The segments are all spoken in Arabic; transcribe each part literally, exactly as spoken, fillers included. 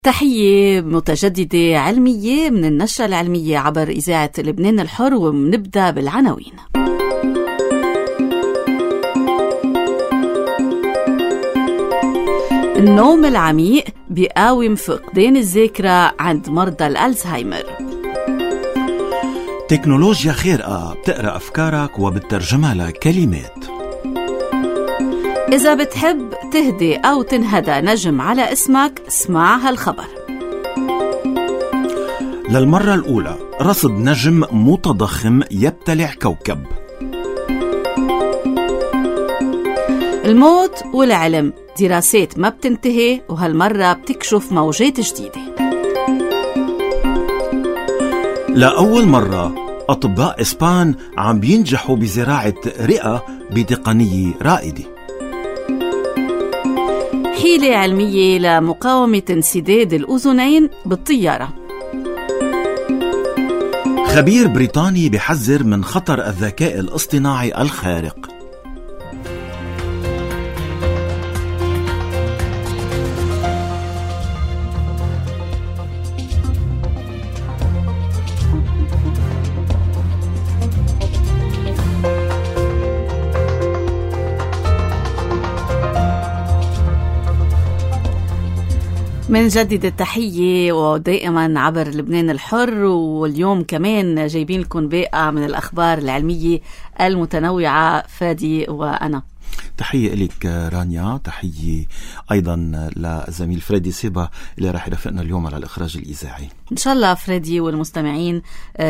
تحية متجددة علمية من النشرة العلمية عبر إذاعة لبنان الحر، ومنبدأ بالعناوين. النوم العميق بيقاوم فقدان الذاكرة عند مرضى الألزهايمر. تكنولوجيا خارقة بتقرأ أفكارك وبترجمها لكلمات. إذا بتحب تهدي أو تنهدى نجم على اسمك، اسمع هالخبر. للمرة الأولى رصد نجم متضخم يبتلع كوكب. الموت والعلم، دراسات ما بتنتهي وهالمرة بتكشف موجات جديدة. لأول مرة أطباء إسبان عم بينجحوا بزراعة رئة بتقنية رائدة. حيلة علمية لمقاومة انسداد الأذنين بالطيارة. خبير بريطاني بيحذر من خطر الذكاء الاصطناعي الخارق. من جديد التحية ودائما عبر لبنان الحر، واليوم كمان جايبين لكم باقة من الأخبار العلمية المتنوعة فادي وأنا. تحية إليك رانيا، تحية أيضا لزميل فريدي سيبا اللي راح يرافقنا اليوم على الإخراج الإذاعي. إن شاء الله فريدي والمستمعين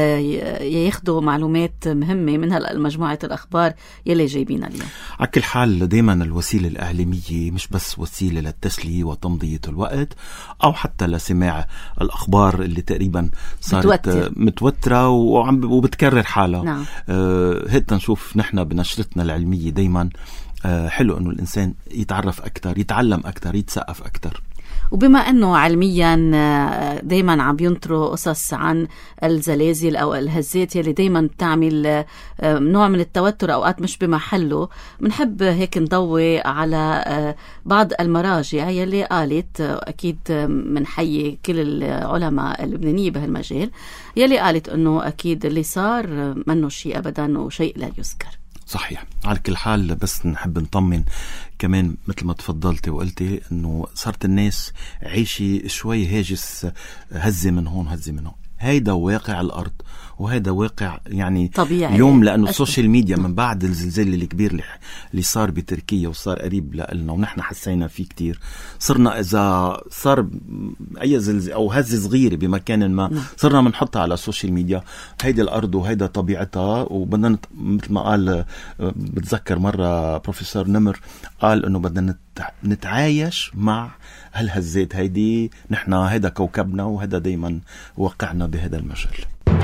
ياخدوا معلومات مهمة من هالمجموعة الأخبار يلي جايبين اليوم. على كل حال دايما الوسيلة الإعلامية مش بس وسيلة للتسلية وتمضية الوقت أو حتى لسماع الأخبار اللي تقريبا صارت متوتر. متوترة وعم وبتكرر حالها. نعم. آه هيدا نشوف نحن بنشرتنا العلمية دايما آه حلو أنه الإنسان يتعرف أكتر، يتعلم أكتر، يتثقف أكتر. وبما أنه علميا دايما عم ينطروا قصص عن الزلازل أو الهزات يلي دايما بتعمل نوع من التوتر أوقات مش بمحله، بنحب هيك نضوي على بعض المراجع يلي قالت، أكيد من حي كل العلماء اللبنانية بهالمجال، يلي قالت أنه أكيد اللي صار منه شيء أبدا وشيء لا يذكر. صحيح. على كل حال بس نحب نطمن كمان مثل ما تفضلتي وقلتي انه صارت الناس عيشي شوي هاجس، هزة من هون هزة من هون. هيدا واقع الأرض وهيدا واقع يعني طبيعي اليوم، لأنه السوشيال ميديا من بعد الزلزال الكبير اللي صار بتركيا وصار قريب لنا ونحن حسينا فيه كتير، صرنا إذا صار أي زلزال أو هزة صغيرة بمكان ما صرنا منحطها على السوشيال ميديا. هيدا الأرض وهيدا طبيعتها، وبدنا مثل ما قال بتذكر مرة بروفيسور نمر قال إنه بدنا نتعايش مع هالهزات هيدي. نحن هيدا كوكبنا وهذا دايما واقعنا بهذا المجال.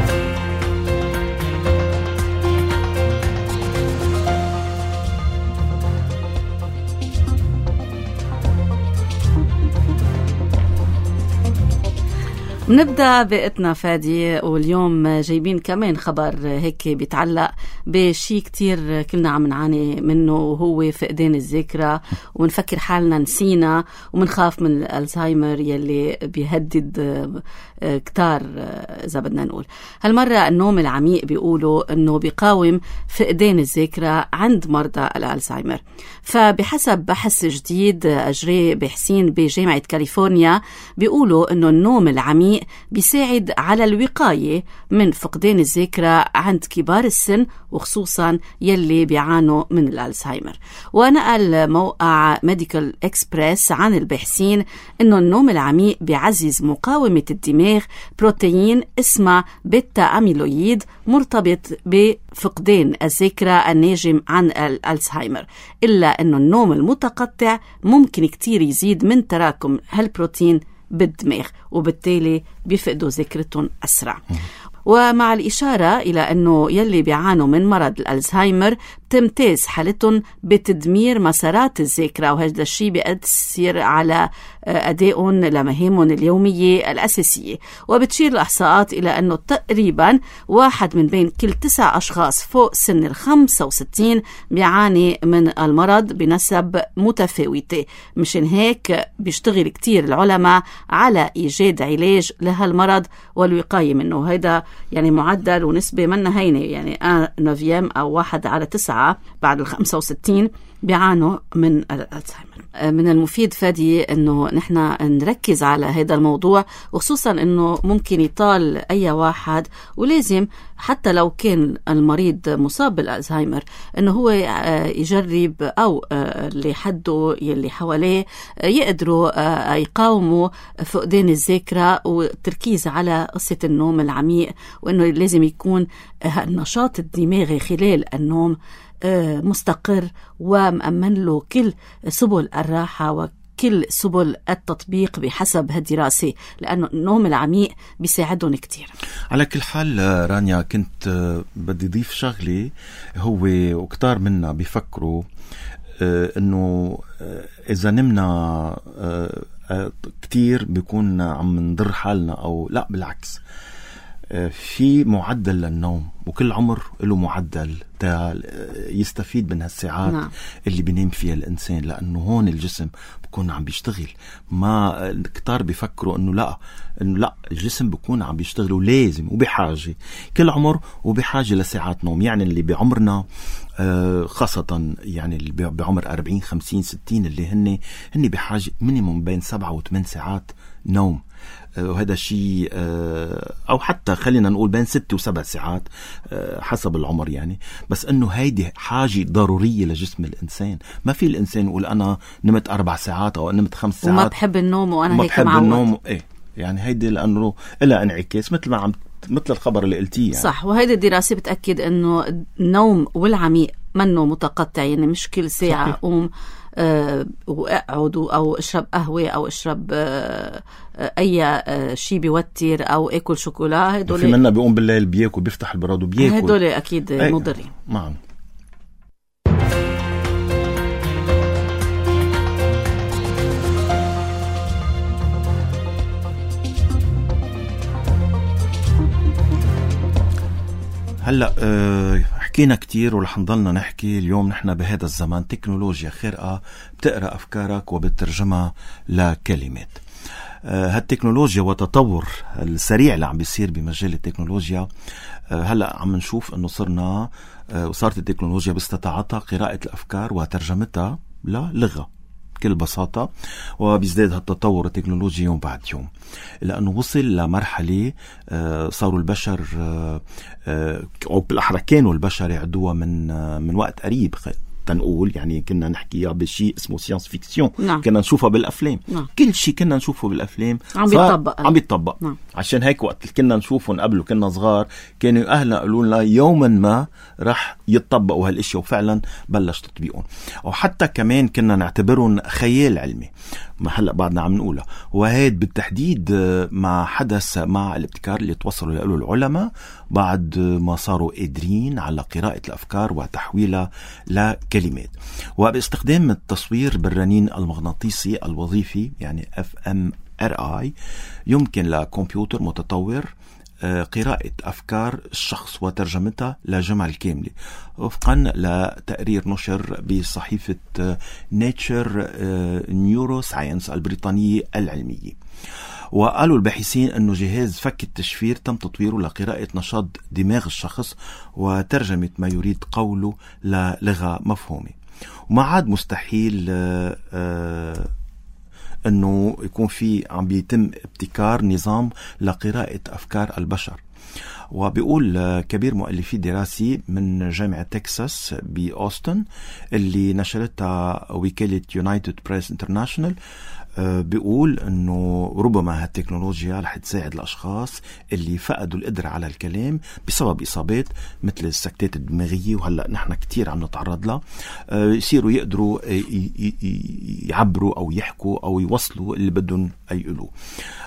نبدأ بقتنا فادي، واليوم جايبين كمان خبر هيك بيتعلق بشي كتير كلنا عم نعاني منه، وهو فقدان الذاكرة، ونفكر حالنا نسينا ومنخاف من الألزهايمر يلي بيهدد كتار. إذا بدنا نقول هالمرة النوم العميق بيقولوا أنه بيقاوم فقدان الذاكرة عند مرضى الألزهايمر. فبحسب بحث جديد أجري باحثين بجامعة كاليفورنيا بيقولوا أنه النوم العميق بيساعد على الوقاية من فقدان الذاكرة عند كبار السن، وخصوصا يلي بيعانوا من الألزهايمر. ونقل موقع ميديكال إكسبريس عن الباحثين أنه النوم العميق بيعزز مقاومة الدماغ بروتين اسمه بيتا أميلويد مرتبط بفقدان الذاكرة الناجم عن الألزهايمر، إلا أنه النوم المتقطع ممكن كتير يزيد من تراكم هالبروتين بالدماغ، وبالتالي بيفقدوا ذاكرتهم أسرع. ومع الإشارة إلى أنه يلي بيعانوا من مرض الألزهايمر تمتاز حالتهم بتدمير مسارات الذاكرة، وهذا الشيء بيأثر على أدائهم لمهامهم اليومية الأساسية. وبتشير الإحصاءات إلى أنه تقريبا واحد من بين كل تسع أشخاص فوق سن الخمسة وستين بيعاني من المرض بنسب متفاوتة. مشان هيك بيشتغل كتير العلماء على إيجاد علاج لهالمرض والوقاية منه. هيدا يعني معدل ونسبة منا هينة، يعني نوفيام أو واحد على تسعة بعد الخمسة وستين بيعانوا من الألزهايمر. من المفيد فادي أنه نحن نركز على هذا الموضوع، وخصوصا أنه ممكن يطال أي واحد، ولازم حتى لو كان المريض مصاب بالألزهايمر أنه هو يجرب أو اللي حده يلي حواليه يقدروا يقاوموا فقدان الذاكرة والتركيز على قصة النوم العميق، وأنه لازم يكون النشاط الدماغي خلال النوم مستقر ومأمن له كل سبل الراحة وكل سبل التطبيق بحسب هالدراسة، لأنه النوم العميق بيساعدهم كتير. على كل حال رانيا، كنت بدي ضيف شغلي، هو وكتار منا بيفكروا انه اذا نمنا كتير بيكون عم نضر حالنا، او لا بالعكس، في معدل للنوم وكل عمر له معدل يستفيد من هالساعات نعم. اللي بينام فيها الإنسان، لأنه هون الجسم بيكون عم بيشتغل. ما كتار بيفكروا أنه لا أنه لا الجسم بيكون عم بيشتغل ولازم وبحاجة كل عمر وبحاجة لساعات نوم. يعني اللي بعمرنا خاصة يعني اللي بعمر أربعين خمسين ستين اللي هن هن بحاجة مينيموم بين سبعة وثمان ساعات نوم، وهذا الشيء أو حتى خلينا نقول بين ست وسبع ساعات حسب العمر يعني. بس أنه هيدي حاجة ضرورية لجسم الإنسان. ما في الإنسان يقول أنا نمت أربع ساعات أو نمت خمس ساعات وما بحب النوم وأنا هيك معود. النوم إيه يعني هيدي لأنه إلا انعكاس مثل ما عم مثل الخبر اللي قلتيه يعني. صح. وهيدي الدراسة بتأكد أنه النوم والعميق منه متقطع، يعني مش كل ساعة قوم أه وأقعد أو أشرب قهوة أو أشرب أه أي أه شيء بيوتر أو أكل شوكولا. هدول في منا بيقوم بالليل بياكل بيفتح البراد وبياكل، هدول أكيد مضرين. نعم. هلأ أه حكينا كتير ورح نضلنا نحكي. اليوم نحن بهذا الزمان تكنولوجيا خارقة بتقرأ أفكارك وبترجمها لكلمات. أه هالتكنولوجيا وتطور السريع اللي عم بيصير بمجال التكنولوجيا، أه هلأ عم نشوف أنه صرنا أه وصارت التكنولوجيا باستطاعتها قراءة الأفكار وترجمتها للغة بكل بساطة، وبيزداد هالتطور التكنولوجي يوم بعد يوم، لأنه وصل لمرحلة صاروا البشر أو بالأحرى كانوا البشر يعدوها من من وقت قريب تنقول، يعني كنا نحكيها بشيء اسمه سيانس فيكسيون. نعم. كنا نشوفها بالأفلام. نعم. كل شيء كنا نشوفه بالأفلام عم بيطبق عم بيطبق. نعم. عشان هيك وقت كنا نشوفهم قبل وكنا صغار كانوا أهلنا يقولوا لنا يوما ما رح يتطبقوا هالاشياء، وفعلا بلش تطبيقهم. أو حتى كمان كنا نعتبرهم خيال علمي، ما هلأ بعدنا عم نقولها. وهيد بالتحديد ما حدث مع الابتكار اللي توصلوا له العلماء بعد ما صاروا قادرين على قراءة الأفكار وتحويلها لكلمات، وباستخدام التصوير بالرنين المغناطيسي الوظيفي يعني إف إم آر آي يمكن لكمبيوتر متطور قراءة أفكار الشخص وترجمتها لجمل كاملة وفقا لتقرير نشر بصحيفة نيتشر نيورو ساينس البريطانية العلمية. وقالوا الباحثين أنه جهاز فك التشفير تم تطويره لقراءة نشاط دماغ الشخص وترجمة ما يريد قوله للغة مفهومة، وما عاد مستحيل آآ آآ أنه يكون في عم بيتم ابتكار نظام لقراءة أفكار البشر. وبيقول كبير مؤلفي دراسي من جامعة تكساس بأوستن اللي نشرتها وكالة يونايتد بريس انترناشنال، بيقول أنه ربما هالتكنولوجيا رح تساعد الأشخاص اللي فقدوا القدرة على الكلام بسبب إصابات مثل السكتات الدماغية، وهلأ نحن كتير عم نتعرض لها، يصيروا يقدروا يعبروا أو يحكوا أو يوصلوا اللي بدهم يقولوه.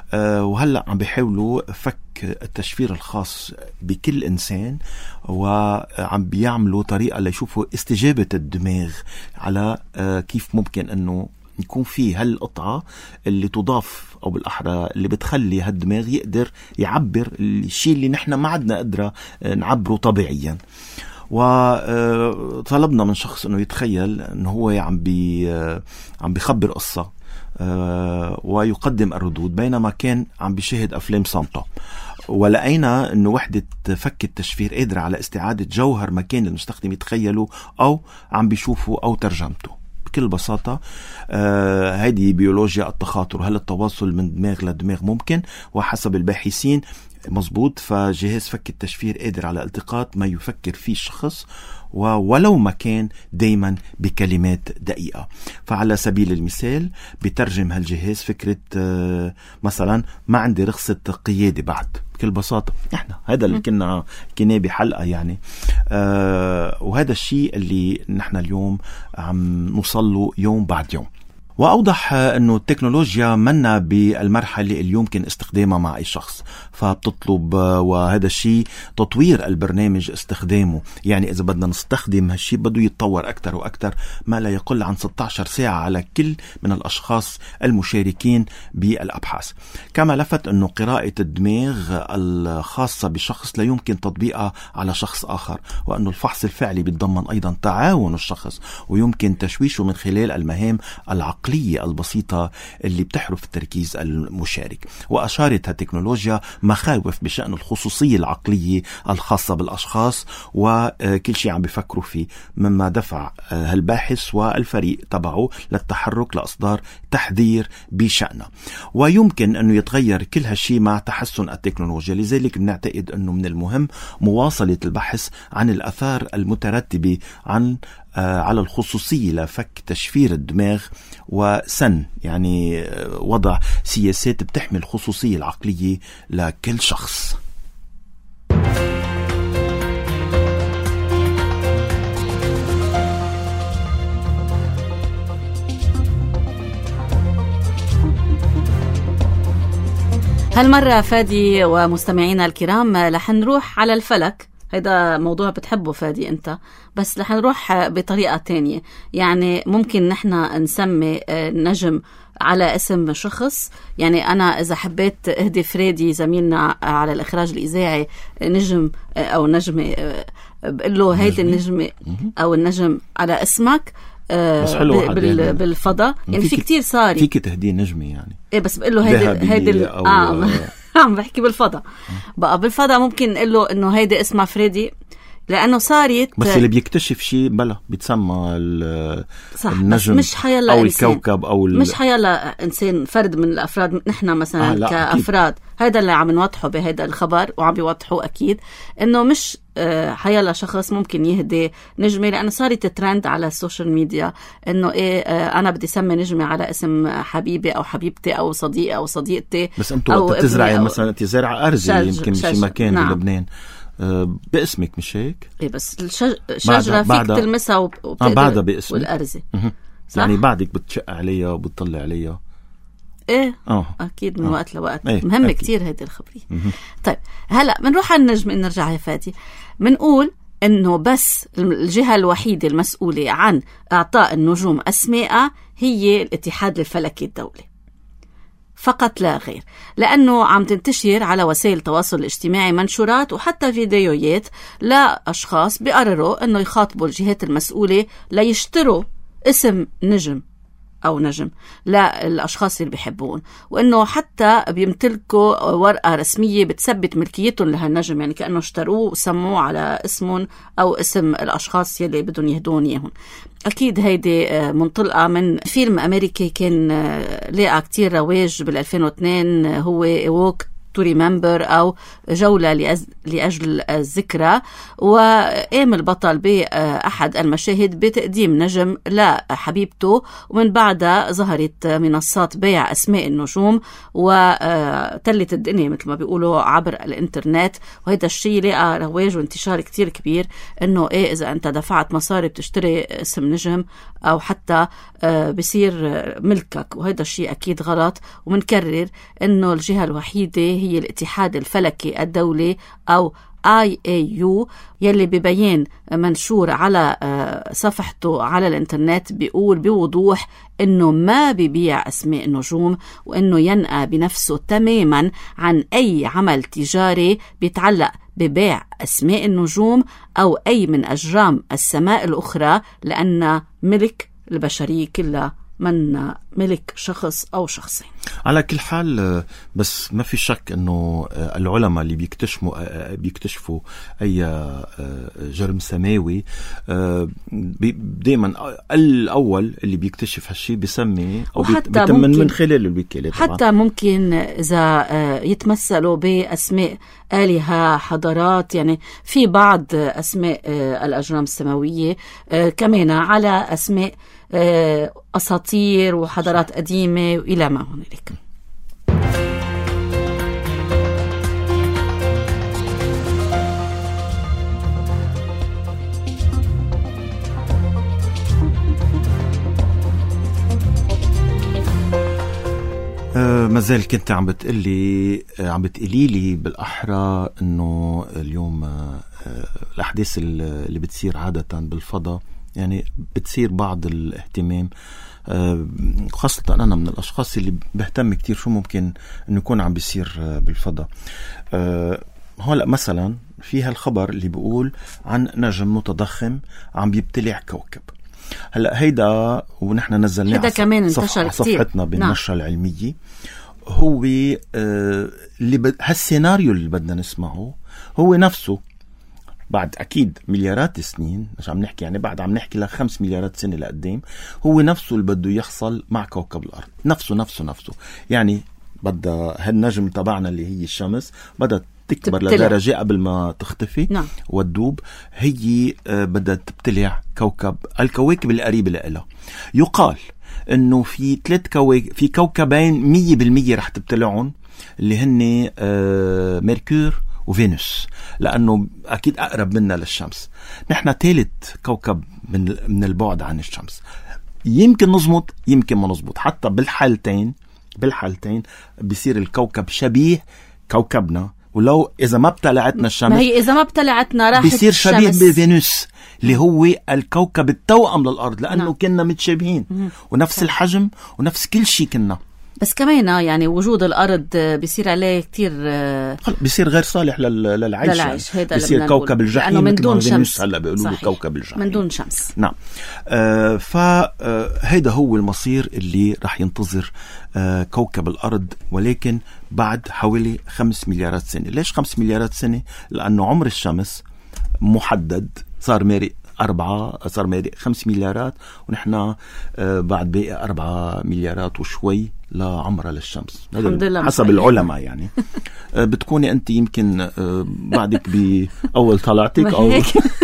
أه وهلأ عم بيحاولوا فك التشفير الخاص بكل إنسان، وعم بيعملوا طريقة ليشوفوا استجابة الدماغ على أه كيف ممكن أنه يكون فيه هالقطعة اللي تضاف، أو بالأحرى اللي بتخلي هالدماغ يقدر يعبر الشيء اللي نحن ما عدنا قدرة نعبره طبيعيا. وطلبنا من شخص أنه يتخيل أنه هو عم بي عم بيخبر قصة ويقدم الردود بينما كان عم بيشاهد أفلام صامتة، ولقينا أنه وحدة فك التشفير قادرة على استعادة جوهر مكان المستخدم يتخيله أو عم بيشوفه أو ترجمته. بكل بساطة آه هذه بيولوجيا التخاطر. هل التواصل من دماغ لدماغ ممكن؟ وحسب الباحثين مزبوط. فجهاز فك التشفير قادر على التقاط ما يفكر فيه الشخص ولو ما كان دايما بكلمات دقيقة. فعلى سبيل المثال بترجم هالجهاز فكرة آه مثلا ما عندي رخصة قيادة بعد. بكل بساطة احنا هذا اللي كنا كنا بحلقة يعني آه وهذا الشيء اللي نحن اليوم عم نوصله يوم بعد يوم. وأوضح أنه التكنولوجيا منا بالمرحلة اللي يمكن استخدامها مع أي شخص، فبتطلب وهذا الشيء تطوير البرنامج استخدامه. يعني إذا بدنا نستخدم هالشيء بده يتطور أكتر وأكتر، ما لا يقل عن ستة عشر ساعة على كل من الأشخاص المشاركين بالأبحاث. كما لفت أنه قراءة الدماغ الخاصة بشخص لا يمكن تطبيقها على شخص آخر، وأنه الفحص الفعلي بيتضمن أيضا تعاون الشخص ويمكن تشويشه من خلال المهام العقلية البسيطة اللي بتحرف التركيز المشارك. وأشارت هالتكنولوجيا مخاوف بشأن الخصوصية العقلية الخاصة بالأشخاص وكل شيء عم بيفكروا فيه، مما دفع هالباحث والفريق تبعه للتحرك لإصدار تحذير بشأنه. ويمكن أنه يتغير كل هالشيء مع تحسن التكنولوجيا، لذلك بنعتقد أنه من المهم مواصلة البحث عن الآثار المترتبة عن آه على الخصوصية لفك تشفير الدماغ وسن يعني آه وضع سياسات بتحمي الخصوصية العقلية لكل شخص. هالمرة فادي ومستمعينا الكرام رح نروح على الفلك. هذا موضوع بتحبه فادي أنت، بس رح نروح بطريقة تانية. يعني ممكن نحنا نسمي نجم على اسم شخص. يعني أنا إذا حبيت أهدي فريدي زميلنا على الإخراج الإذاعي نجم أو نجمة، بقول له هيدي النجمة أو النجم على اسمك بال بالفضاء. يعني في كتير صار فيك تهدي نجمة يعني إيه، بس بقول له هيدي هيدي آه عم بحكي بالفضاء. بقى بالفضاء ممكن نقول له إنه هيدي اسمها فريدي لأنه صارت. بس اللي بيكتشف شيء بلا بيتسمى النجم مش حيلا أو إنسان. الكوكب أو ال... مش حيلا إنسان فرد من الأفراد. نحن مثلا آه كأفراد أكيد. هذا اللي عم نوضحه بهذا الخبر وعم بيوضحوه أكيد إنه مش حيلا شخص ممكن يهدي نجمة، لأنه صارت ترند على السوشيال ميديا إنه إيه أنا بدي سمي نجمة على اسم حبيبي أو حبيبتي أو صديقي أو صديقتي. بس أنتوا وقت تزرعي مثلا تزرع أرزة يمكن في مكان نعم. بلبنان باسمك مش هيك؟ إيه بس الشجرة فيك تلمسها وبتقدر آه بعدها باسمك والأرزة يعني بعدك بتشق عليها وبتطلع عليها. ايه أوه. اكيد من أوه. وقت لوقت إيه؟ مهم أكيد. كتير هيدي الخبرية. طيب هلا بنروح على النجم. نرجع يا فادي بنقول انه بس الجهة الوحيدة المسؤولة عن اعطاء النجوم اسماء هي الاتحاد الفلكي الدولي فقط لا غير، لأنه عم تنتشر على وسائل التواصل الاجتماعي منشورات وحتى فيديوهات لأشخاص بيقرروا أنه يخاطبوا الجهات المسؤولة ليشتروا اسم نجم أو نجم للأشخاص اللي بيحبون، وأنه حتى بيمتلكوا ورقة رسمية بتثبت ملكيتهم لهالنجم، يعني كأنه اشتروه وسموه على اسمهم أو اسم الأشخاص يلي بدهم يهدون إياهم. أكيد هيدي منطلقة من فيلم أمريكي كان لقى كتير رواج بالألفين واثنين هو ووك to remember أو جولة لأجل الذكرى. وقام البطل بأحد المشاهد بتقديم نجم لحبيبته، ومن بعدها ظهرت منصات بيع أسماء النجوم وتلت الدنيا مثل ما بيقولوا عبر الإنترنت. وهذا الشيء لقى رواج وانتشار كتير كبير، إنه إيه إذا أنت دفعت مصاري بتشتري اسم نجم أو حتى بصير ملكك، وهذا الشيء أكيد غلط. ومنكرر إنه الجهة الوحيدة هي الاتحاد الفلكي الدولي أو آي إيه يو، يلي ببيان منشور على صفحته على الانترنت بيقول بوضوح إنه ما بيبيع أسماء النجوم، وإنه ينأى بنفسه تماما عن أي عمل تجاري بيتعلق ببيع أسماء النجوم أو أي من أجرام السماء الأخرى، لأن ملك البشرية كلها من ملك شخص أو شخصين. على كل حال بس ما في شك أنه العلماء اللي بيكتشفوا بيكتشفوا أي جرم سماوي دائما الأول اللي بيكتشف هالشي بيسمي أو بيتم من خلال الوكالة. حتى ممكن إذا يتمثلوا بأسماء آلهة حضارات، يعني في بعض أسماء الأجرام السماوية كمان على أسماء أساطير وحضارات قديمة وإلى ما هنالك. أه مازال كنت عم بتقلي عم بتقلي لي بالأحرى إنه اليوم أه الأحداث اللي بتصير عادة بالفضاء يعني بتصير بعض الاهتمام، أه خاصة أنا من الأشخاص اللي بهتم كتير شو ممكن إنه يكون عم بيصير بالفضاء. أه هلا مثلا في هالخبر اللي بيقول عن نجم متضخم عم بيبتلع كوكب. هلا هيدا ونحن نزلناه هيدا كمان انتشر كتير صفحتنا بالنشرة نعم. العلمية هو أه اللي ب... هالسيناريو اللي بدنا نسمعه هو نفسه بعد أكيد مليارات السنين، مش عم نحكي يعني بعد عم نحكي لخمس مليارات سنة لقدام، هو نفسه اللي بده يحصل مع كوكب الأرض. نفسه نفسه نفسه يعني بدأ هالنجم تبعنا اللي هي الشمس بدأت تكبر تبتلع. لدرجة قبل ما تختفي نعم. وتدوب، هي بدأت تبتلع كوكب الكواكب القريبة لها. يقال إنه في ثلاث كواكب في كوكبين مية بالمية رح تبتلعون اللي هن آه ميركور وفينوس، لأنه أكيد أقرب منا للشمس. نحن ثالث كوكب من من البعد عن الشمس. يمكن نزمط يمكن ما نزبط، حتى بالحالتين بالحالتين بيصير الكوكب شبيه كوكبنا، ولو إذا ما ابتلعتنا الشمس، ما هي إذا ما ابتلعتنا راح بيصير شبيه بفينوس اللي هو الكوكب التوأم للأرض، لأنه نعم. كنا متشابهين ونفس الحجم ونفس كل شيء كنا. بس كمان يعني وجود الأرض بيصير عليه كتير بيصير غير صالح للعيش, للعيش. يعني. بيصير كوكب الجحيم من دون شمس، هلا بيقولوا له كوكب الجحيم من دون شمس. نعم. آه فهيدا هو المصير اللي راح ينتظر آه كوكب الأرض، ولكن بعد حوالي خمس مليارات سنة. ليش خمس مليارات سنة؟ لأنه عمر الشمس محدد، صار ماري أربعة صار ماري خمس مليارات، ونحن آه بعد باقي أربعة مليارات وشوي لعمرها للشمس حسب العلماء يعني. آه بتكوني أنت يمكن آه بعدك بأول طلعتك أو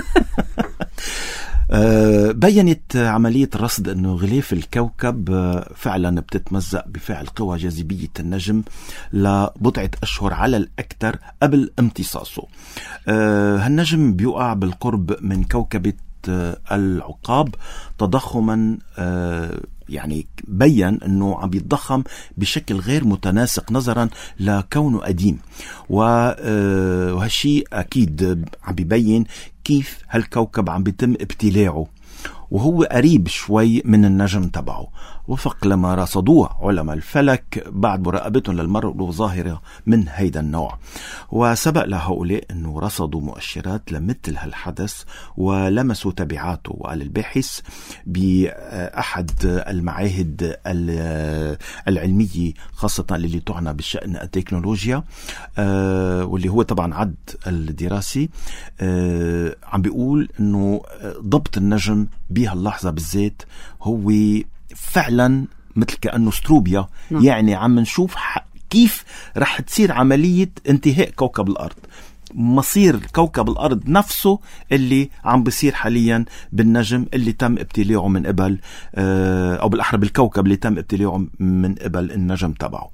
آه بيّنت عملية الرصد أنه غلاف الكوكب آه فعلا بتتمزق بفعل قوى جاذبية النجم لبضعة أشهر على الأكثر قبل امتصاصه. آه هالنجم بيقع بالقرب من كوكبة آه العقاب تضخما آه يعني بيّن أنه عم يتضخم بشكل غير متناسق نظرا لكونه قديم، وهالشيء أكيد عم بيبين كيف هالكوكب عم بيتم ابتلاعه، وهو قريب شوي من النجم تبعه وفق لما رصدوه علماء الفلك بعد مراقبتهم للمرء ظاهرة من هيدا النوع. وسبق لهؤلاء أنه رصدوا مؤشرات لمثل هالحدث ولمسوا تبعاته. وقال الباحث بأحد المعاهد العلمية خاصة اللي تعنى بالشأن التكنولوجيا واللي هو طبعا عد الدراسي، عم بيقول أنه ضبط النجم بهاللحظة بالذات هو فعلا مثل كأنه ستروبيا. نعم. يعني عم نشوف كيف رح تصير عملية انتهاء كوكب الأرض، مصير كوكب الأرض نفسه اللي عم بيصير حاليا بالنجم اللي تم ابتلاعه من قبل أو بالأحرى بالكوكب اللي تم ابتلاعه من قبل النجم تبعه.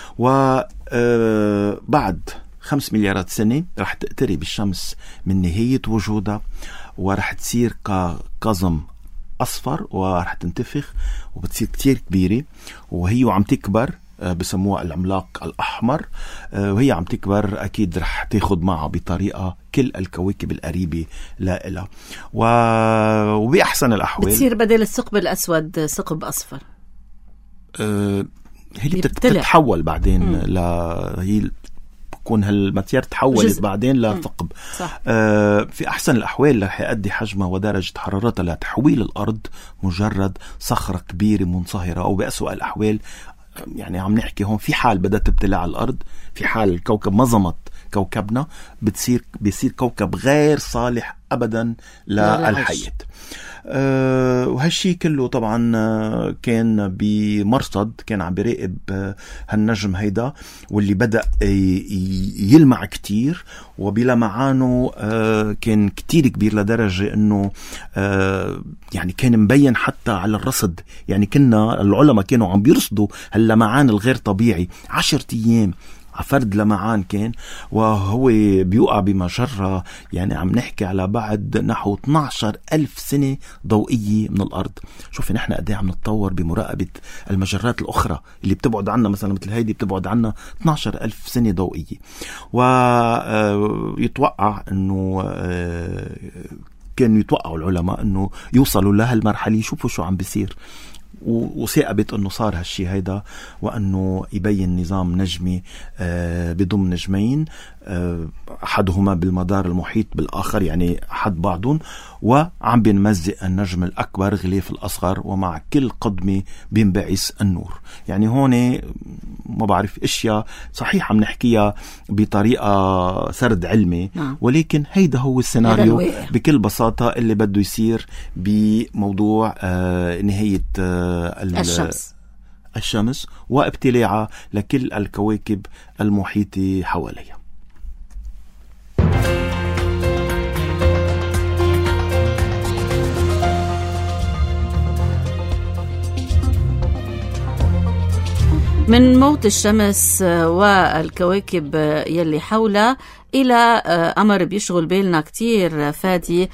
وبعد خمس مليارات سنة رح تقترب الشمس من نهاية وجودها، ورح تصير كقزم أصفر ورح تنتفخ وبتصير كتير كبيرة، وهي وعم تكبر بسموها العملاق الأحمر، وهي عم تكبر أكيد رح تاخد معها بطريقة كل الكواكب القريبة لها، وبأحسن الأحوال بتصير بدل الثقب الأسود ثقب أصفر. أه هي بتتحول بعدين ل هي بكون هالماتير تحولت جزء. بعدين لثقب. آه في أحسن الأحوال رح يؤدي حجمها ودرجة حرارتها لتحويل الأرض مجرد صخرة كبيرة منصهرة، أو بأسوأ الأحوال يعني عم نحكي هون في حال بدأت تبتلع الأرض، في حال الكوكب مظمت كوكبنا بتصير بيصير كوكب غير صالح أبدا للحياة. أه وهالشي كله طبعا كان بمرصد كان عم بيراقب هالنجم هيدا، واللي بدأ يلمع كتير، وبلمعانه أه كان كتير كبير لدرجة انه أه يعني كان مبين حتى على الرصد، يعني كنا العلماء كانوا عم بيرصدوا هاللمعان الغير طبيعي عشرة ايام عفرد لمعان كان، وهو بيوقع بمجرة يعني عم نحكي على بعد نحو اثني عشر ألف سنة ضوئية من الأرض. شوفي نحن قديه عم نتطور بمراقبة المجرات الأخرى اللي بتبعد عنا، مثلا مثل هيدي بتبعد عنا اثني عشر ألف سنة ضوئية، ويتوقع أنه كانوا يتوقعوا العلماء أنه يوصلوا لها المرحلة يشوفوا شو عم بيصير، وثائبت أنه صار هالشي هيدا، وأنه يبين نظام نجمي بضم نجمين أحدهما بالمدار المحيط بالآخر، يعني أحد بعضهم، وعم بينمزق النجم الأكبر غلاف الأصغر، ومع كل قدمة بينبعث النور. يعني هون ما بعرف اشياء صحيح عم نحكيها بطريقة سرد علمي، ولكن هيدا هو السيناريو بكل بساطة اللي بده يصير بموضوع آه نهاية آه الشمس الشمس وابتلاعها لكل الكواكب المحيطة حواليها. من موت الشمس والكواكب يلي حولها إلى أمر بيشغل بالنا كتير فادي،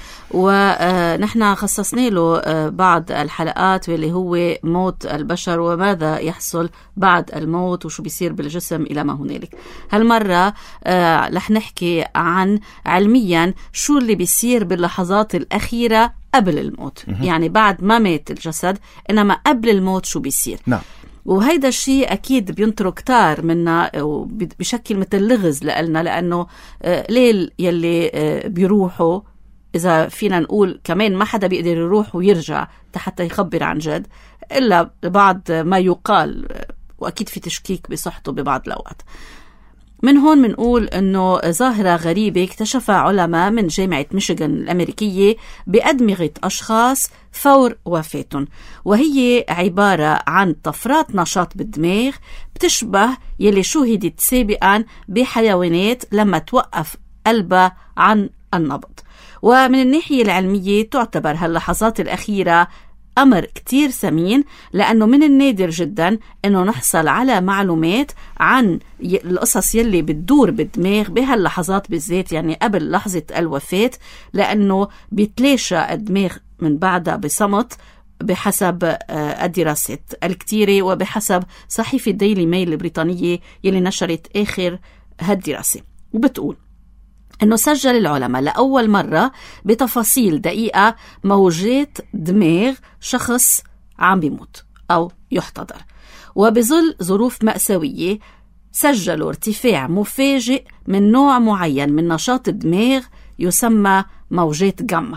ونحن خصصنا له بعض الحلقات واللي هو موت البشر وماذا يحصل بعد الموت وشو بيصير بالجسم إلى ما هنالك. هالمرة رح نحكي عن علميا شو اللي بيصير باللحظات الأخيرة قبل الموت، يعني بعد ما مات الجسد، إنما قبل الموت شو بيصير. نعم. وهيدا الشيء أكيد بينطروا كتار منا وبشكل مثل لغز لألنا، لأنه ليل يلي بيروحوا إذا فينا نقول كمان ما حدا بيقدر يروح ويرجع حتى يخبر عن جد إلا بعض ما يقال، وأكيد في تشكيك بصحته ببعض الأوقات. من هون منقول أنه ظاهرة غريبة اكتشفها علماء من جامعة ميشيغان الأمريكية بأدمغة أشخاص فور وفاتهم، وهي عبارة عن طفرات نشاط بالدماغ بتشبه يلي شوهدت سابقا بحيوانات لما توقف قلبها عن النبض. ومن الناحية العلمية تعتبر هاللحظات الأخيرة أمر كتير ثمين، لأنه من النادر جدا أنه نحصل على معلومات عن القصص يلي بتدور بالدماغ بهاللحظات بالذات، يعني قبل لحظة الوفاة، لأنه بيتلاشى الدماغ من بعدها بصمت بحسب الدراسات الكتيرة وبحسب صحيفة ديلي ميل البريطانية يلي نشرت آخر هالدراسة. وبتقول أنه سجل العلماء لأول مرة بتفاصيل دقيقة موجات دماغ شخص عم بيموت أو يحتضر، وبظل ظروف مأساوية سجلوا ارتفاع مفاجئ من نوع معين من نشاط الدماغ يسمى موجات جاما،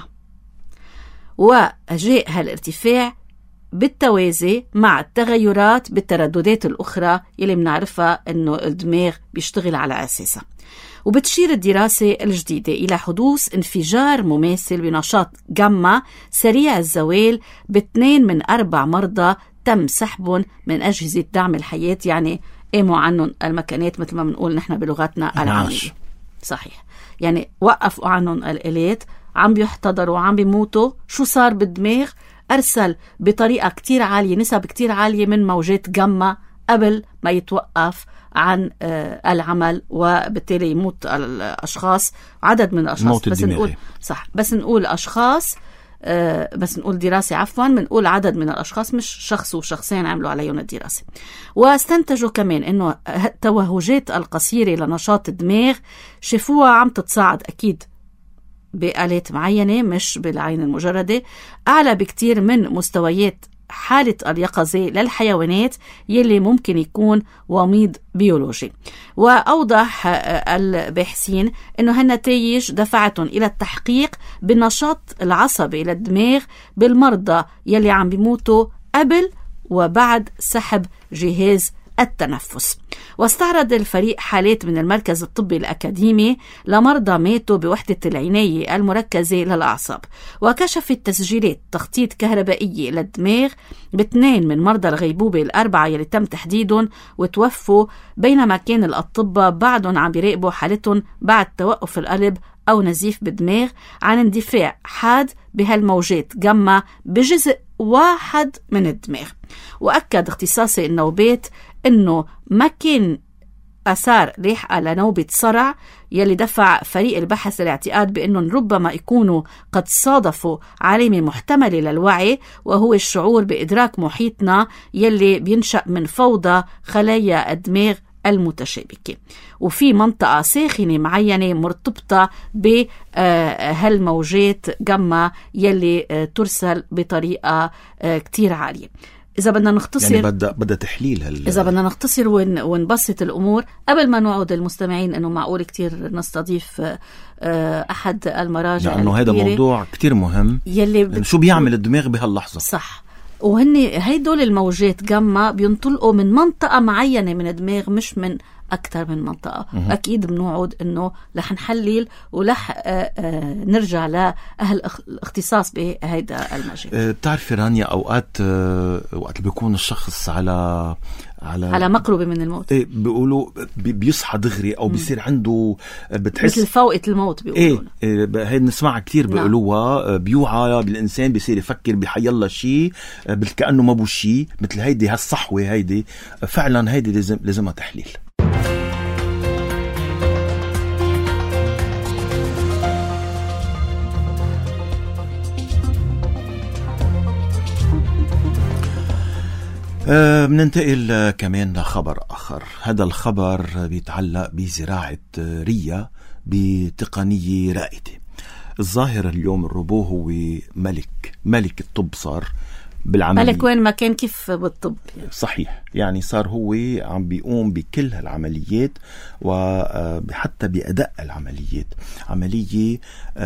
وجاء هالارتفاع بالتوازي مع التغيرات بالترددات الأخرى يلي بنعرفها أنه الدماغ بيشتغل على أساسها. وبتشير الدراسة الجديدة إلى حدوث انفجار مماثل بنشاط جاما سريع الزوال باثنين من أربع مرضى تم سحبهم من أجهزة دعم الحياة، يعني قاموا عنهم المكانات مثل ما بنقول نحن بلغتنا العامية. صحيح، يعني وقفوا عنهم الآلات، عم بيحتضروا وعم بيموتوا. شو صار بالدماغ؟ أرسل بطريقة كتير عالية، نسب كتير عالية من موجات جاما قبل ما يتوقف عن العمل، وبالتالي يموت الأشخاص، عدد من الأشخاص. بس نقول صح، بس نقول أشخاص، بس نقول دراسة عفوا، بنقول عدد من الأشخاص، مش شخص وشخصين عملوا عليهم الدراسة. واستنتجوا كمان إنه التوهجات القصيرة لنشاط الدماغ شافوها عم تتصاعد أكيد بآلات معينة مش بالعين المجردة، أعلى بكتير من مستويات حالة اليقظة للحيوانات يلي ممكن يكون وميض بيولوجي. وأوضح الباحثين أنه هالنتائج دفعتهم إلى التحقيق بالنشاط العصبي للدماغ بالمرضى يلي عم بيموتوا قبل وبعد سحب جهاز التنفس. واستعرض الفريق حالات من المركز الطبي الأكاديمي لمرضى ماتوا بوحدة العناية المركزة للأعصاب، وكشفت تسجيلات تخطيط كهربائية للدماغ باثنين من مرضى الغيبوبة الأربعة يلي تم تحديدهم وتوفوا، بينما كان الأطباء بعدهم عم بيراقبوا حالتهم بعد توقف القلب أو نزيف بالدماغ عن اندفاع حاد بهالموجات جاما بجزء واحد من الدماغ. وأكد اختصاصي النوبات أنه ما كان أثار لاحقة لنوبة صرع يلي دفع فريق البحث للاعتقاد بأنهم ربما يكونوا قد صادفوا علامة محتملة للوعي، وهو الشعور بإدراك محيطنا يلي بينشأ من فوضى خلايا الدماغ المتشابكة، وفي منطقة ساخنة معينة مرتبطة بهالموجات جاما يلي ترسل بطريقة كتير عالية. إذا بدنا نختصر، يعني بدأ بدأ تحليل هال... إذا بدنا نختصر ون... ونبسط الأمور قبل ما نوعد المستمعين إنه معقول كتير نستضيف أحد المراجع، لأنه هذا موضوع كتير مهم يلي بت... شو بيعمل الدماغ بهاللحظة. صح، وهن هيدول الموجات جاما بينطلقوا من منطقة معينة من الدماغ مش من أكثر من منطقة. مه. أكيد بنوعد إنه رح نحلل ورح آآ آآ نرجع لأهل الاختصاص بهيدا المجال. بتعرفي رانيا، أوقات وقت بيكون الشخص على على على مقربة من الموت، ايه بيقولوا بيصحى دغري او بيصير عنده بتحس مثل فوقة الموت بيقولوا. ايه هي بنسمعها كتير بيقولوها، بيوعى بالانسان بيصير يفكر بحيالله شيء كأنه ما بو شيء، مثل هيدي هالصحوة هيدي فعلا هيدي لازم لازمها تحليل. بننتقل أه كمان لخبر آخر. هذا الخبر بيتعلق بزراعة ريا بتقنية رائدة. الظاهر اليوم الروبو هو ملك ملك الطب، صار بالعملية ملك وين ما كان كيف بالطب يعني. صحيح، يعني صار هو عم بيقوم بكل هالعمليات وحتى بأداء العمليات. عملية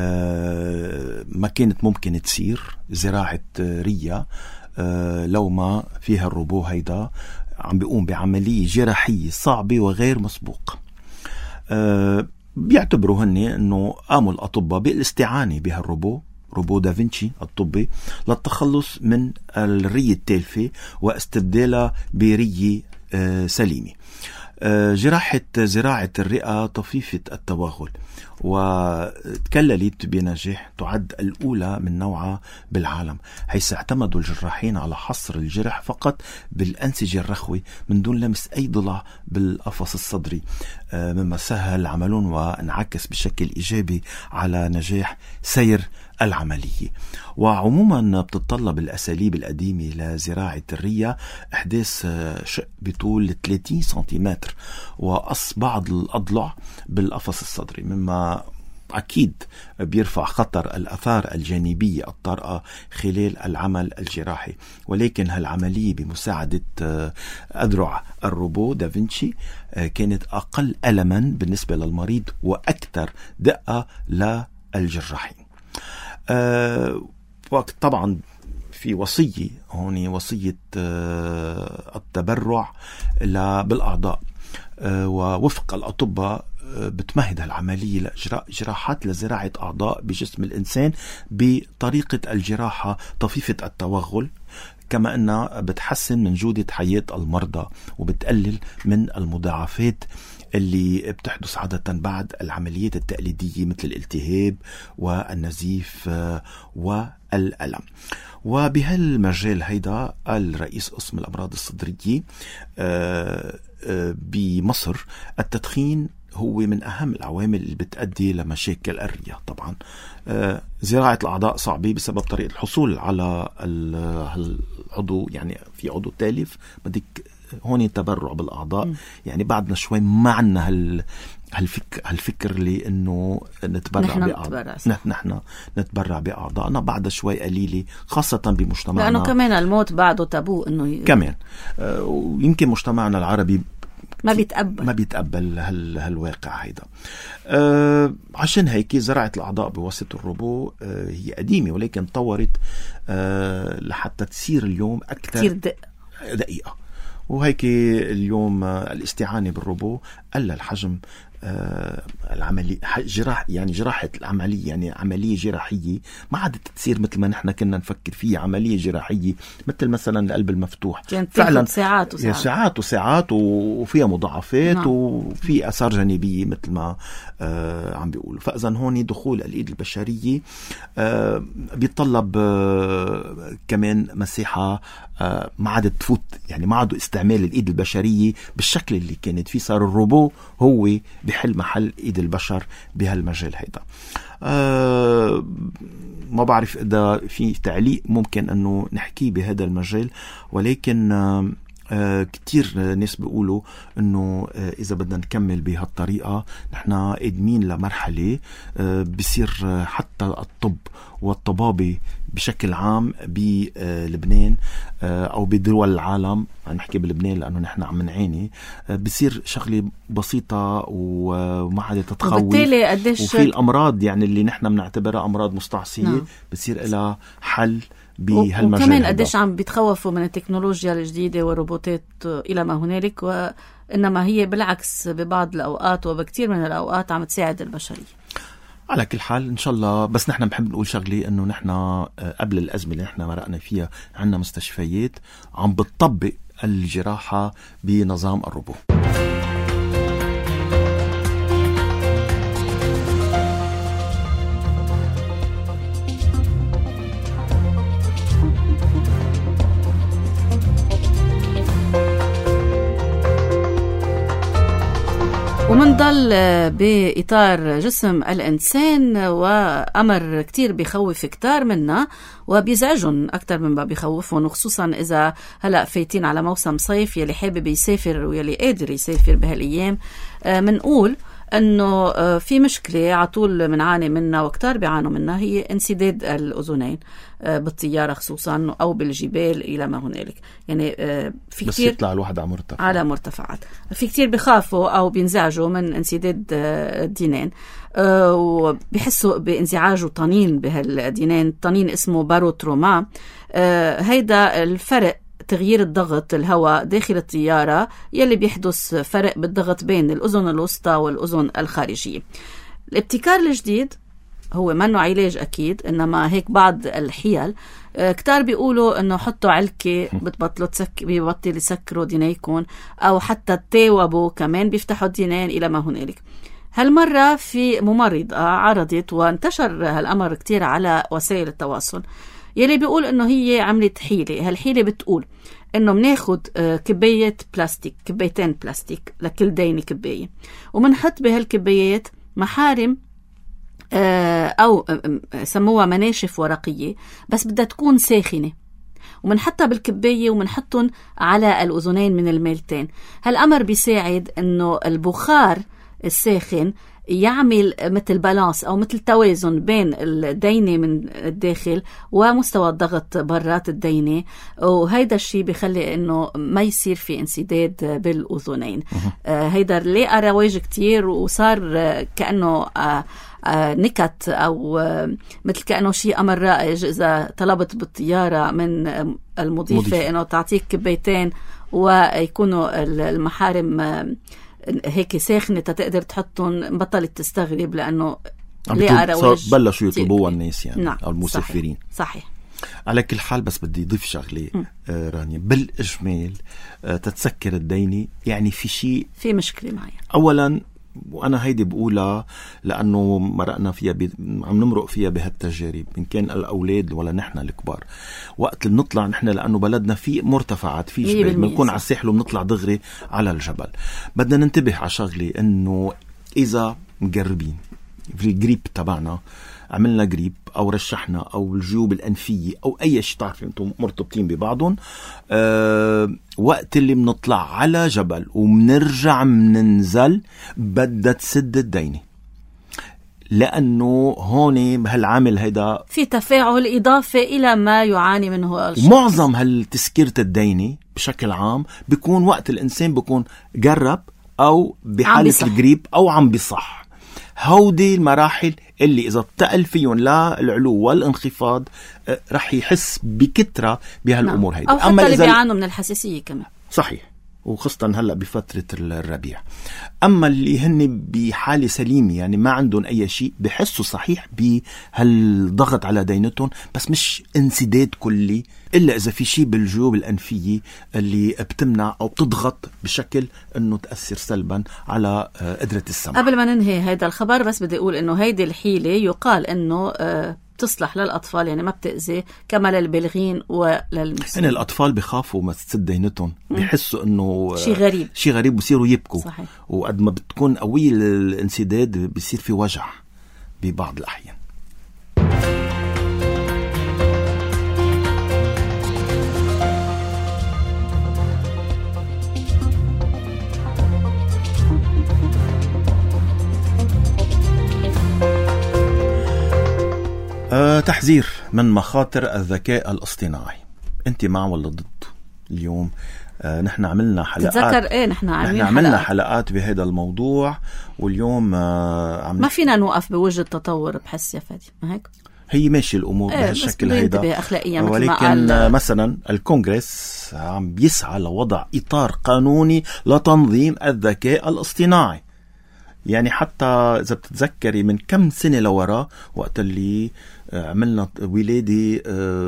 ما كانت ممكن تصير، زراعة ريا، لو ما فيها الروبو هيدا عم بيقوم بعملية جراحية صعبة وغير مسبوقة. أه بيعتبروا هني انه قاموا الاطباء بالاستعانة بهالروبو، روبو دافنشي الطبي، للتخلص من الرية التالفة واستبدالها برية أه سليمة. أه جراحة زراعة الرئة طفيفة التوغل، وتكللت بنجاح، تعد الأولى من نوعها بالعالم، حيث اعتمدوا الجراحين على حصر الجرح فقط بالأنسجة الرخوي من دون لمس أي ضلع بالقفص الصدري، مما سهل عملهم وانعكس بشكل إيجابي على نجاح سير العملية. وعموما بتتطلب الأساليب القديمة لزراعة الرية إحداث شق بطول ثلاثين سنتيمتر وقص بعض الأضلع بالقفص الصدري، مما أكيد بيرفع خطر الآثار الجانبية الطارئة خلال العمل الجراحي. ولكن هالعملية بمساعدة أذرع الروبو دافنشي كانت أقل ألما بالنسبة للمريض وأكثر دقة للجراحين. أه طبعا في وصية هون، وصية أه التبرع بالأعضاء، أه ووفق الأطباء أه بتمهد العملية لإجراء جراحات لزراعة أعضاء بجسم الإنسان بطريقة الجراحة طفيفة التوغل، كما أنها بتحسن من جودة حياة المرضى وبتقلل من المضاعفات اللي بتحدث عادة بعد العمليات التقليدية مثل الالتهاب والنزيف والألم. وبهالمجال هيدا الرئيس قسم الأمراض الصدرية بمصر التدخين هو من أهم العوامل اللي بتؤدي لمشاكل الرئة. طبعا زراعة الأعضاء صعبة بسبب طريقة الحصول على العضو، يعني في عضو تالف بدك هون تبرع بالأعضاء. م. يعني بعدنا شوي ما عنا هال هالفكر هالفكر اللي إنه نتبرع بأعضاء، نحن نتبرع بأعضائنا بعد شوي قليلة، خاصة بمجتمعنا، لأنه كمان الموت بعده تابو إنه ي... كمان آه ويمكن مجتمعنا العربي ما بيتقبل ما بيتقبل هال هالواقع هيدا. آه عشان هيك زراعة الأعضاء بواسطة الروبو آه هي قديمة، ولكن طورت آه لحتى تصير اليوم أكثر كتير دق. دقيقة. وهيك اليوم الاستعانة بالروبو قلل الحجم آه العملية جراح يعني جراحة العملية، يعني عملية جراحية ما عادت تصير مثل ما نحن كنا نفكر فيها عملية جراحية مثل مثلا القلب المفتوح، فعلا ساعات وساعات ساعات وساعات وفيها مضاعفات. نعم. وفي أثار جانبية مثل ما آه عم بيقولوا. فإذا هون دخول الإيد البشرية آه بيطلب آه كمان مساحة آه ما عادت تفوت، يعني ما عادوا استعمال الإيد البشرية بالشكل اللي كانت فيه. صار الروبو هو بحل محل إيد البشر بهالمجال هيدا. أه ما بعرف إذا في تعليق ممكن أنه نحكي بهذا المجال، ولكن أه آه كتير ناس بيقولوا انه آه اذا بدنا نكمل بهالطريقة نحن قادمين لمرحلة آه بصير آه حتى الطب والطبابة بشكل عام بلبنان آه او بدول العالم، نحكي بلبنان لانه نحن عم نعاني، آه بصير شغلة بسيطة وما عاد تتخوف. وفي الامراض يعني اللي نحن بنعتبرها امراض مستعصية نعم. بصير لها حل بهالمجال. وكمان قديش عم بيتخوفوا من التكنولوجيا الجديدة والروبوتات إلى ما هنالك، وإنما هي بالعكس ببعض الأوقات وبكتير من الأوقات عم تساعد البشرية. على كل حال إن شاء الله. بس نحن بحب نقول شغلي إنه نحن قبل الأزمة اللي نحن مرقنا فيها عنا مستشفيات عم بتطبق الجراحة بنظام الروبو. ومنضل بإطار جسم الإنسان، وأمر كتير بيخوف كتار منا وبيزعجون أكتر من ما بيخوفون، وخصوصا إذا هلأ فايتين على موسم صيف. يلي حابب يسافر ويلي قادر يسافر بهالأيام منقول أنه في مشكلة عطول منعاني منها وكتار بيعانوا منها، هي انسداد الأذنين بالطيارة خصوصا أو بالجبال إلى ما هنالك. يعني في بس كتير يطلع الواحد على مرتفع على مرتفعات، في كتير بخافوا أو بينزعجوا من انسداد الدينين وبيحسوا بانزعاج وطنين بهالدينين. الطنين اسمه باروتروما. هيدا الفرق تغيير الضغط الهواء داخل الطيارة يلي بيحدث فرق بالضغط بين الأذن الوسطى والأذن الخارجية. الابتكار الجديد هو منه علاج أكيد، إنما هيك بعض الحيل. كتار بيقولوا إنه حطوا علكة بتبطلوا تسك بيبطل يسكروا دينيكم، أو حتى التاوبوا كمان بيفتحوا الدينين إلى ما هنالك. هالمرة في ممرضة عرضت وانتشر هالأمر كتير على وسائل التواصل، يلي بيقول إنه هي عملت حيلة. هالحيلة بتقول إنه مناخد كباية بلاستيك، كبايتين بلاستيك لكل ديني كباية، ومنحط بهالكبايات محارم أو سموها مناشف ورقية، بس بدها تكون ساخنة، ومنحطها بالكباية ومنحطهم على الأذنين من الميلتين. هالأمر بيساعد إنه البخار الساخن يعمل مثل بالانس أو مثل توازن بين الدينة من الداخل ومستوى الضغط برات الدينة، وهيدا الشيء بيخلي إنه ما يصير في انسداد بالأذنين. آه هيدا لقى رواج كتير، وصار كأنه آه آه نكت أو آه مثل كأنه شيء أمر رائج إذا طلبت بالطيارة من المضيفة مضيف. إنه تعطيك كبايتين ويكونوا المحارم آه هيك ساخنة تقدر تحطهم، بطلت تستغرب لأنه بلشوا يطلبوها الناس يعني. نعم. أو المسافرين. صحيح, صحيح. على كل حال بس بدي أضيف شغلة آه رانيا بالإجمال، آه تتسكر الديني يعني في شيء في مشكلة معي. أولا وأنا هيدي بقولها لأنه مرقنا فيها بي... عم نمرق فيها بهالتجارب، إن كان الأولاد ولا نحن الكبار. وقت اللي بنطلع نحن لأنه بلدنا في مرتفعات في جبال، بنكون على الساحل وبنطلع دغري على الجبل. بدنا ننتبه على شغلة، إنه إذا مقربين في الجريب تبعنا، عملنا جريب أو رشحنا أو الجيوب الأنفية أو أي شيء تعرف أنتم مرتبطين ببعضهم، أه وقت اللي بنطلع على جبل ومنرجع مننزل بدها تسد الدينة، لأنه هون بهالعامل هيدا في تفاعل إضافة إلى ما يعاني منه الشخص. معظم هالتسكيرة الدينة بشكل عام بيكون وقت الإنسان بيكون جرب أو بحالة الجريب أو عم بصح. هودي المراحل اللي إذا اتقل فيهم لا العلو والانخفاض رح يحس بكترة بهالأمور هيدي. أو حتى اللي بيعانوا من الحساسية كمان. صحيح، وخاصة هلأ بفترة الربيع. أما اللي هن بحالة سليمة يعني ما عندهم أي شيء، بحسوا صحيح بهالضغط على دينتهم بس مش انسداد كلي، إلا إذا في شيء بالجيوب الأنفية اللي بتمنع أو بتضغط بشكل أنه تأثر سلبا على قدرة السمع. قبل ما ننهي هيدا الخبر بس بدي أقول أنه هيدي الحيلة يقال أنه آه تصلح للأطفال، يعني ما بتأذي كما للبالغين وللمسن. يعني الأطفال بخافوا ما تسد دينتهم، بيحسوا إنه شيء غريب شيء غريب بصيروا يبكوا. صحيح. وقد ما بتكون قوية الانسداد بيصير في وجع ببعض الأحيان. أه تحذير من مخاطر الذكاء الاصطناعي، انت مع ولا ضد؟ اليوم أه نحن عملنا حلقات، تتذكر ايه نحن عملنا حلقات. حلقات بهذا الموضوع، واليوم أه عم ما فينا نوقف بوجه التطور، بحس يا فادي ما هيك؟ هي ماشي الامور ايه بهالشكل هيدا اخلاقيا، ولكن مثلا الكونغرس عم بيسعى لوضع اطار قانوني لتنظيم الذكاء الاصطناعي. يعني حتى إذا بتتذكري من كم سنة لورا وقت اللي عملنا ولادي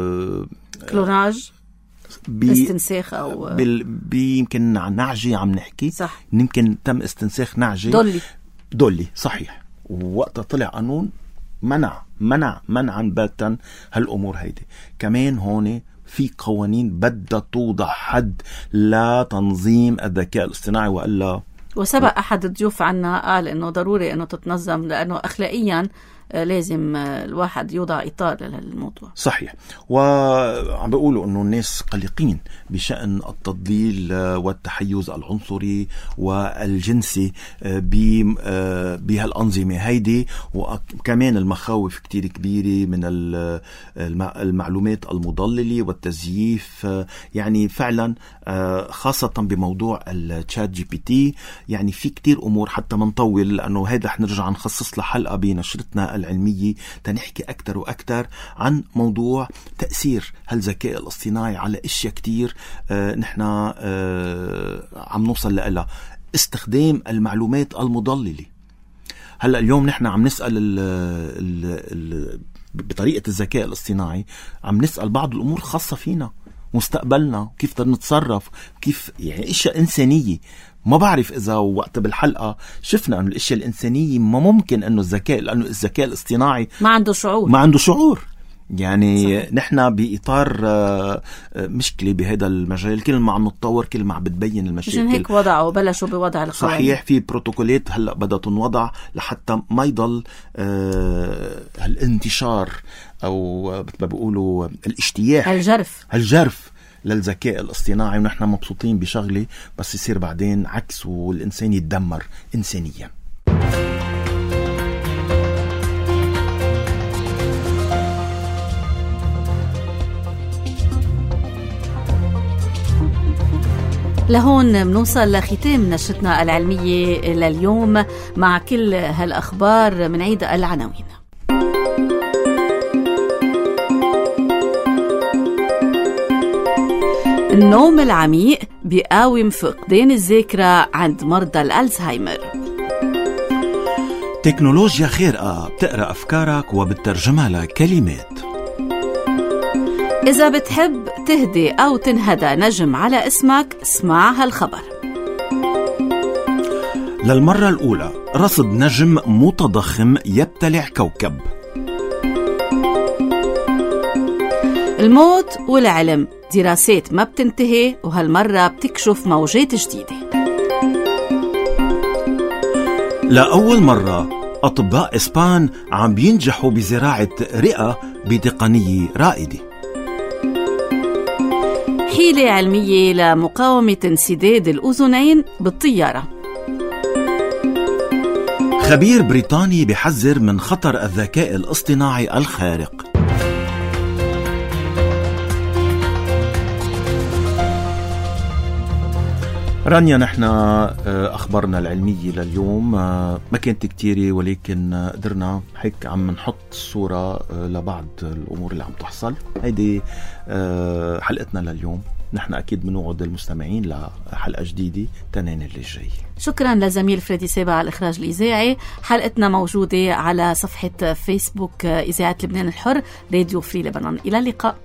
كلوناج استنساخ أو بيمكن نعجي عم نحكي صح. يمكن تم استنساخ نعجي دولي دولي صحيح. ووقتها طلع قانون منع منع منعا باتا هالأمور هيدي. كمان هون في قوانين بدها توضع حد لتنظيم الذكاء الاصطناعي، وإلا وسبق أحد الضيوف عنا قال إنه ضروري إنه تتنظم، لأنه أخلاقيا لازم الواحد يوضع إطار للموضوع. صحيح. وعم بيقولوا إنه الناس قلقين بشأن التضليل والتحيز العنصري والجنسي بهالأنظمة هيدي، وكمان المخاوف كتير كبيرة من المعلومات المضللة والتزييف. يعني فعلا خاصة بموضوع الشات جي بي تي، يعني في كتير أمور حتى منطول، لأنه هيدا حنرجع نخصص لحلقة بنشرتنا العلمية تنحكي أكتر وأكتر عن موضوع تأثير هالذكاء الاصطناعي على أشياء كتير آه نحن آه عم نوصل لها. استخدام المعلومات المضللة. هلأ اليوم نحن عم نسأل ال ال ال بطريقة الذكاء الاصطناعي، عم نسأل بعض الأمور خاصة فينا، مستقبلنا، كيف بدنا نتصرف، كيف يعني أشياء إنسانية. ما بعرف إذا وقت بالحلقة شفنا أن الأشياء الإنسانية ما ممكن أنه الذكاء، لأنه الذكاء الاصطناعي ما عنده شعور ما عنده شعور يعني صحيح. نحن بإطار مشكلة بهذا المجال، كل ما عم نتطور كل ما عم بتبين المشاكل. عشان هيك وضعوا بلشوا بوضع القوانين. صحيح. في بروتوكولات هلأ بدها تنوضع لحتى ما يضل هالانتشار أو مثل ما بيقولوا الاجتياح، الجرف الجرف للذكاء الاصطناعي. ونحن مبسوطين بشغلة بس يصير بعدين عكس والإنسان يتدمر إنسانيا. لهون منوصل لختام نشرتنا العلمية لليوم. مع كل هالأخبار من عيد العناوين. النوم العميق بيقاوم فقدان الذاكرة عند مرضى الألزهايمر. تكنولوجيا خارقة بتقرأ أفكارك وبترجمها لكلمات. إذا بتحب تهدي أو تنهدى نجم على اسمك اسمع هالخبر. للمرة الأولى رصد نجم متضخم يبتلع كوكب. الموت والعلم دراسات ما بتنتهي وهالمرة بتكشف موجات جديدة. لأول مرة أطباء إسبان عم بينجحوا بزراعة رئة بتقنية رائدة. حيلة علمية لمقاومة انسداد الأذنين بالطيارة. خبير بريطاني بيحذر من خطر الذكاء الاصطناعي الخارق. رانيا، نحن أخبارنا العلمية لليوم ما كانت كتيرة، ولكن قدرنا هيك عم نحط صورة لبعض الأمور اللي عم تحصل. هيدي حلقتنا لليوم. نحن أكيد بنوعد المستمعين لحلقة جديدة تنين اللي جاي. شكرا لزميل فريدي سابع على الإخراج الإذاعي. حلقتنا موجودة على صفحة فيسبوك إذاعة لبنان الحر راديو فري لبنان. إلى اللقاء.